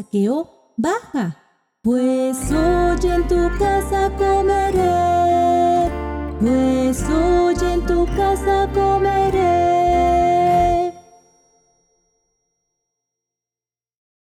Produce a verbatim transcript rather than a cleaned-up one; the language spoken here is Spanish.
saqueo baja. Pues hoy en tu casa comeré